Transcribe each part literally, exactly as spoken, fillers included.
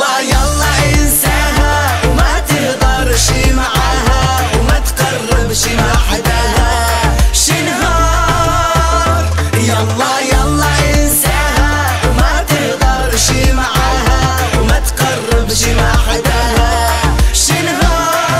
يلا يلا انساها وما تهضرش معاها وما تقربش مع حداها شنهار. يلا يلا انساها وما تهضرش معاها وما تقربش مع حداها شنهار.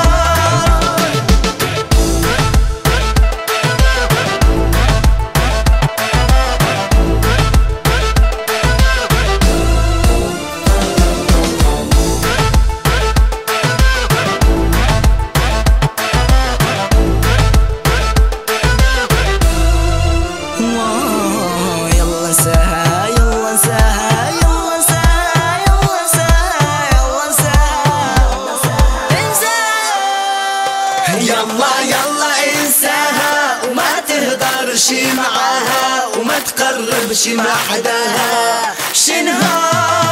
يلا يلا انساها وما تهضرش معاها وما تقربش مع حداها شنهار.